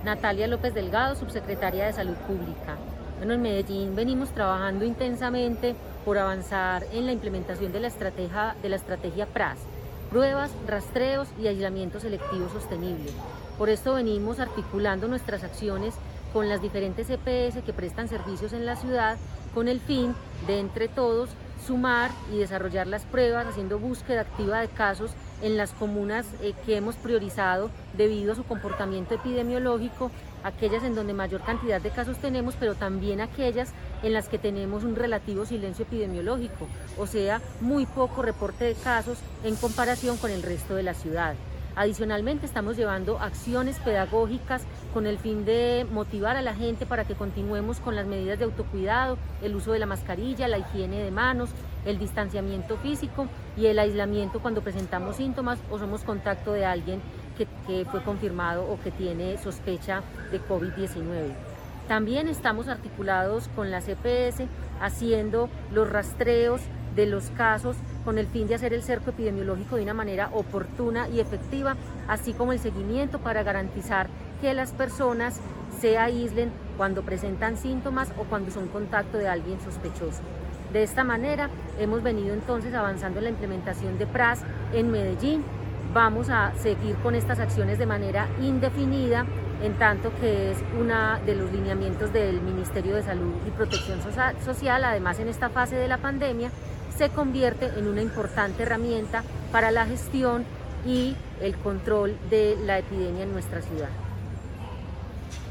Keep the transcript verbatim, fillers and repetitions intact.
Natalia López Delgado, subsecretaria de Salud Pública. Bueno, en Medellín venimos trabajando intensamente por avanzar en la implementación de la estrategia, de la estrategia P R A S, pruebas, rastreos y aislamiento selectivo sostenible. Por esto venimos articulando nuestras acciones con las diferentes E P S que prestan servicios en la ciudad con el fin de, entre todos, sumar y desarrollar las pruebas, haciendo búsqueda activa de casos en las comunas eh, que hemos priorizado debido a su comportamiento epidemiológico, aquellas en donde mayor cantidad de casos tenemos, pero también aquellas en las que tenemos un relativo silencio epidemiológico, o sea, muy poco reporte de casos en comparación con el resto de la ciudad. Adicionalmente, estamos llevando acciones pedagógicas con el fin de motivar a la gente para que continuemos con las medidas de autocuidado, el uso de la mascarilla, la higiene de manos, el distanciamiento físico y el aislamiento cuando presentamos síntomas o somos contacto de alguien que, que fue confirmado o que tiene sospecha de COVID diecinueve. También estamos articulados con las E P S haciendo los rastreos de los casos con el fin de hacer el cerco epidemiológico de una manera oportuna y efectiva, así como el seguimiento para garantizar que las personas se aíslen cuando presentan síntomas o cuando son contacto de alguien sospechoso. De esta manera hemos venido entonces avanzando en la implementación de P R A S en Medellín. Vamos a seguir con estas acciones de manera indefinida, en tanto que es uno de los lineamientos del Ministerio de Salud y Protección Social. Además, en esta fase de la pandemia se convierte en una importante herramienta para la gestión y el control de la epidemia en nuestra ciudad.